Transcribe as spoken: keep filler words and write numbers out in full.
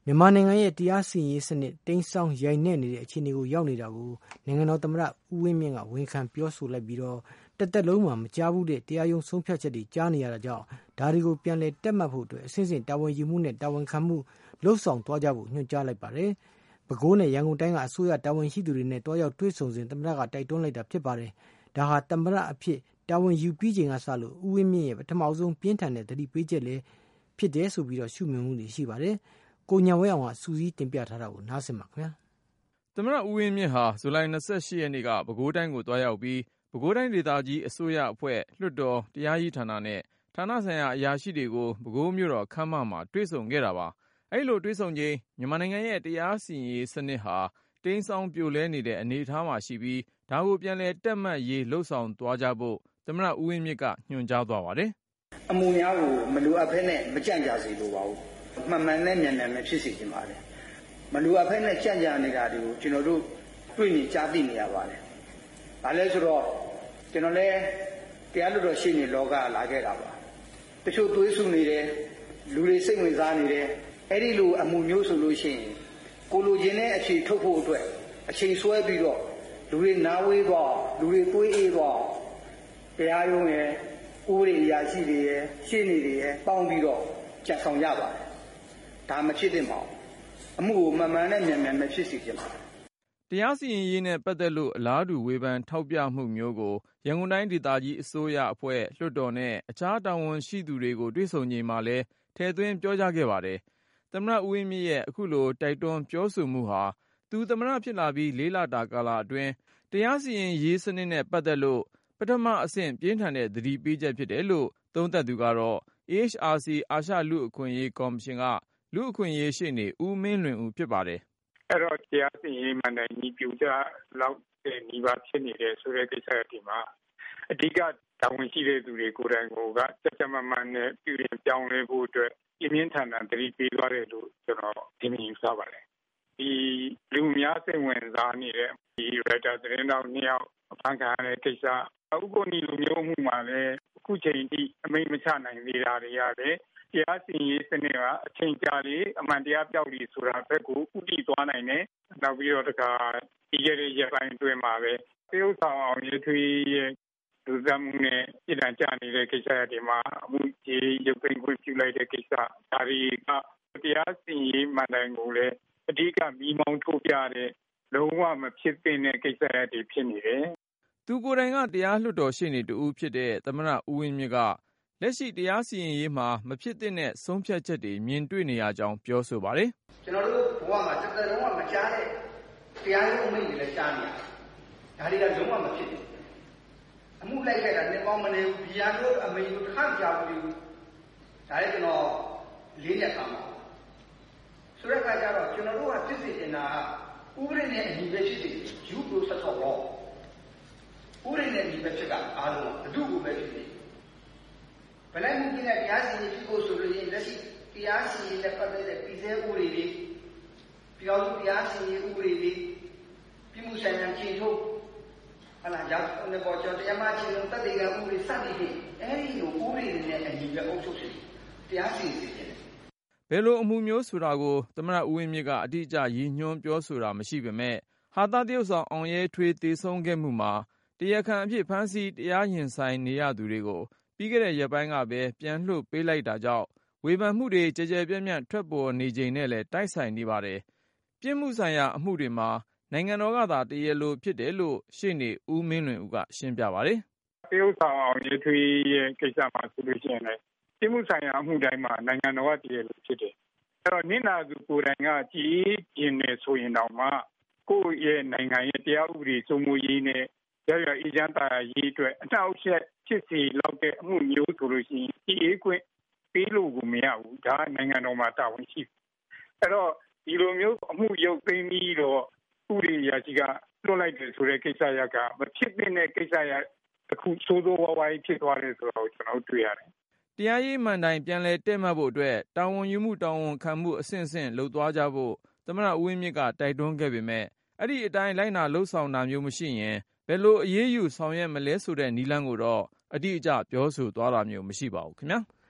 မြန်မာနိုင်ငံရဲ့တရားစီရင်ရေးစနစ်တိမ်းစောင်းရိုက်နှက်နေတဲ့အခြေအနေကိုရောက်နေတာကိုနိုင်ငံတော်သမ္မတဦးဝင်းမြင့်ကဝန်ခံပြောဆိုလိုက်ပြီးတော့တက်တက်လုံးမှာမကြားဘူးတဲ့တရားရုံးဆုံးဖြတ်ချက်တွေကြားနေရတာကြောင့်ဒါတွေကိုပြန်လည်တက်မှတ်ဖို့အတွက်အစဉ်စဉ်တာဝန်ယူမှုနဲ့တာဝန်ခံမှုလှုပ်ဆောင်သွားကြဖို့ညွှန်ကြားလိုက်ပါတယ်။ပဲခူးနဲ့ရန်ကုန်တိုင်းကအစိုးရတာဝန်ရှိသူတွေနဲ့တွားရောက်တွေ့ဆုံစဉ်သမ္မတကတိုက်တွန်းလိုက်တာဖြစ်ပါတယ်။ဒါဟာသမ္မတအဖြစ်တာဝန်ယူပြီးချိန်ကစလို့ဦးဝင်းမြင့်ရဲ့ပထမဆုံးပြင်းထန်တဲ့သတိပေးချက်လည်းဖြစ်တယ်ဆိုပြီးတော့ရှုမြင်မှုတွေရှိပါတယ်။ကိုညာဝဲအောင်ကစူးစီးတင်ပြထားတာကိုနားဆင်ပါခင်ဗျာ။သမ္မတဦးဝင်းမြင့်ဟာဇူလိုင်၂၈ရက်နေ့ကပဲခူးတိုင်းကိုတွားရောက်ပြီးပဲခူးတိုင်းဒေသကြီးအစိုးရအဖွဲ့လွှတ်တော်တရားရေးဌာနနဲ့ဌာနဆိုင်ရာအရာရှိတွေကိုပဲခူးမြို့တော်ခမ်းမမှာတွေ့ဆုံခဲ့တာပါ။အဲဒီလိုတွေ့ဆုံချိန်မြန်မာနိုင်ငံရဲ့တရားစီရင်ရေးစနစ်ဟာတိမ်းစောင်းပြိုလဲနေတဲ့အနေအထားမှာရှိပြီးဒါကိုပြန်လည်တက်မှတ်ရေးလှုပ်ဆောင်သွားကြဖို့သမ္မတဦးဝင်းမြင့်ကညွှန်ကြားသွားပါတယ်။အမှုများကိုမလိုအပ်ဘဲနဲ့မကြံ့ကြာစေလိုပါဘူး။မှန်မှန်နဲ့မြန်မြန်နဲ့ဖြစ်စေချင်ပါတယ်။မလိုအပ်ဘဲနဲ့ကြံ့ကြာနေတာတွေကိုကျွန်တော်တို့တွေ့နေကြားသိနေရပါတယ်။ဒါလည်းဆိုတော့ကျွန်တော်လည်းတရားလွှတ်တော်ရှေ့နေလောကလာခဲ့တာပါ။တချို့သွေးဆူနေတယ်လူတွေစိတ်ဝင်စားနေတယ်အဲ့ဒီလိုအမှုမျိုးဆိုလို့ရှိရင်ကိုလိုချင်တဲ့အချိန်ထုတ်ဖို့အတွက်အချိန်ဆွဲပြီးတော့လူတွေနားဝေးသွားလူတွေတွေးအေးသွားတရားရုံးရဲ့ဥပဒေအရာရှိတွေရဲ့ရှင်းနေတွေရဲ့ပေါင်းပြီးတော့ကြံဆောင်ရပါတယ်ဒါမဖြစ်သင့်ပါဘူးအမှုကိုမှန်မှန်နဲ့မြန်မြန်မဖြစ်စေချင်ပါဘူးတရားစီရင်ရေးနဲ့ပတ်သက်လို့အလားတူဝေဖန်ထောက်ပြမှုမျိုးကိုရန်ကုန်တိုင်းဒေသကြီးအစိုးရအဖွဲ့လွှတ်တော်နဲ့အခြားတာဝန်ရှိသူတွေကိုတွေ့ဆုံချိန်မှာလည်းထည့်သွင်းပြောကြားခဲ့ပါတယ်။သမ္မတဦးဝင်းမြင့်ရဲ့အခုလိုတိုက်တွန်းပြောဆိုမှုဟာသူသမ္မတဖြစ်လာပြီးလေးလတာကာလအတွင်းတရားစီရင်ရေးစနစ်နဲ့ပတ်သက်လို့ပထမအဆင့်ပြင်းထန်တဲ့သတိပေးချက်ဖြစ်တယ်လို့သုံးသပ်သူကတော့ အေး အက်ချ် အာር စီ အာရှလူ့အခွင့်အရေးကော်မရှင်ကလူ့အခွင့်အရေးရှေ့နေဦးမင်းလွင်ဦးဖြစ်ပါတယ်။အဲ့တော့တရားစီရင်ရေးမှန်တယ်ညီပြူကြလောက်တဲ့ညီပါဖြစ်နေတဲ့ဆိုတဲ့ကိစ္စတွေမှာအဓိကတာဝန်ရှိတဲ့သူတွေကိုယ်တိုင်ကစက်စမမှန်နဲ့ပြည်ရင်ပြောင်းလဲဖို့အတွက်ပြင်းပြင်းထန်ထန်သတိပေးသွားတယ်လို့ကျွန်တော်ဒီနေ့ယူဆပါတယ်။ဒီလူများစိတ်ဝင်စားနေတဲ့ဒီရိုက်တာသတင်းတော်နှစ်ယောက်အဖမ်းခံရတဲ့ကိစ္စဥပဒေလူမျိုးမှုမှာလည်းအခုချိန်ထိအမိန့်မချနိုင်သေးတာတွေရတယ်တရားစီရင်ရေးစနစ်ကအချိန်ကြာလေအမှန်တရားပြောက်လေဆိုတာဘက်ကိုဥတီသွားနိုင်တယ်နောက်ပြီးတော့တခါဒီရတဲ့ရပိုင်းအတွင်းမှာပဲတရုတ်ဆောင်အောင်ရေးထွေးရဲ့လူသားမှုနဲ့ပြည်ထောင်ကြနေတဲ့ကိစ္စတွေမှာအမှုကြီးရုပ်သိမ်းခွင့်ပြုလိုက်တဲ့ကိစ္စဒါတွေကတရားစီရင်ရေးမှန်တယ်ကိုလည်းအဓိကမိမောင်းထုတ်ပြတဲ့လုံးဝမဖြစ်သင့်တဲ့ကိစ္စတွေဖြစ်နေတယ်သူကိုယ်တိုင်ကတရားလွှတ်တော်ရှေ့နေတူဦးဖြစ်တဲ့သမ္မတဦးဝင်းမြင့်ကလက်ရှိတရားစီရင်ရေးမှာမဖြစ်သင့်တဲ့ဆုံးဖြတ်ချက်တွေမြင်တွေ့နေရကြောင်းပြောဆိုပါတယ်။ကျွန်တော်တို့ဘဝမှာတစ်သက်လုံးကမကြားတဲ့တရားရုံးအမိန့်တွေလည်းကြားနေရတယ်။ဒါတွေကလုံးဝမဖြစ်ဘူး။အမှုလိုက်ခဲ့တာနှစ်ပေါင်းမနေဘူးဒီရန်တို့အမိန့်ကိုတစ်ခါကြားဘူး။ဒါလည်းကျွန်တော်လေးနဲ့ပါမှာ။ဆိုတဲ့အခါကျတော့ကျွန်တော်တို့ကဖြစ်စေချင်တာဥပဒေနဲ့အညီပဲဖြစ်စေ due process of lawဥပဒေနဲ့အညီပဲဖြစ်တာအားလုံးဘယ်သူ့ကိုပဲဖြစ်စေဘယ်လိုက်မှုကြီးနဲ့တရားစီရင်ဖြစ်ဖို့ဆိုလို့ရင်လက်ရှိတရားစီရင်တဲ့ပတ်သက်တဲ့ပြည်စဲဥပဒေတွေပြောင်းတရားစီရင်ဥပဒေတွေပြည်မှုဆိုင်ရာခြေထုတ်ဟလာရောက်နေပေါ်ကျော်တရားမချင်းလုံးတက်တဲ့ကဥပဒေစသည်ဖြင့်အဲဒီလိုဥပဒေတွေနဲ့အညီပဲအုပ်ချုပ်စေတရားစီရင်စေတယ်ဘယ်လိုအမှုမျိုးဆိုတာကိုသမ္မတဦးဝင်းမြင့်ကအတိအကျရည်ညွှန်းပြောဆိုတာမရှိပေမဲ့ဟာသတရုပ်ဆောင်အောင်ရဲထွေးသေဆုံးခဲ့မှုမှာတရားခံအဖြစ်ဖမ်းဆီးတရားရင်ဆိုင်နေရသူတွေကိုပြီးခဲ့တဲ့ရက်ပိုင်းကပဲပြန်လွှတ်ပေးလိုက်တာကြောင့်ဝေဖန်မှုတွေကြဲကြဲပြန့်ပြန့်ထွက်ပေါ်နေချိန်နဲ့လည်းတိုက်ဆိုင်နေပါတယ်။ပြစ်မှုဆိုင်ရာအမှုတွေမှာနိုင်ငံတော်ကသာတရားလိုဖြစ်တယ်လို့ရှေ့နေဦးမင်းလွင်ဦးကရှင်းပြပါတယ်။တရုတ်ဆောင်အောင်ရေးထွေးရဲ့ကိစ္စမှာဆိုလို့ရှိရင်လည်းပြစ်မှုဆိုင်ရာအမှုတိုင်းမှာနိုင်ငံတော်ကတရားလိုဖြစ်တယ်။အဲ့တော့နင့်နာသူကိုယ်တိုင်ကကြည်ကျင်နေဆိုရင်တော့မှကိုယ့်ရဲ့နိုင်ငံရဲ့တရားဥပဒေစိုးမိုးရေးနဲ့ရရအေဂျင့်တာရေးအတွက်အထောက်အချက်ဖြစ်စီလောက်တဲ့အမှုမျိုးဆိုလို့ရှိရင်ဒီအေးခွင့်ပေးလို့ကိုမရဘူးဒါနိုင်ငံတော်မှာတာဝန်ရှိအဲ့တော့ဒီလိုမျိုးအမှုရုပ်သိမ်းပြီးတော့ဥပဒေရာကြီးကလွှတ်လိုက်တယ်ဆိုတဲ့ကိစ္စရပ်ကမဖြစ်တဲ့ကိစ္စရပ်အခုစိုးစိုးဝါးဝါးဖြစ်သွားတယ်ဆိုတော့ကျွန်တော်တွေ့ရတယ်တရားရေးမှန်တိုင်းပြန်လည်တက်မှတ်ဖို့အတွက်တာဝန်ယူမှုတာဝန်ခံမှုအဆင့်ဆင့်လုပ်သွားကြဖို့သမ္မတဦးဝင်းမြင့်ကတိုက်တွန်းခဲ့ပေမဲ့အဲ့ဒီအတိုင်းလိုက်နာလှုပ်ဆောင်တာမျိုးမရှိရင်ဘယ်လိုအရေးယူဆောင်ရွက်မလဲဆိုတဲ့နည်းလမ်းကိုတော့အတိအကျပြောဆိုသွားတာမျိုးမရှိပါဘူးခင်ဗျာ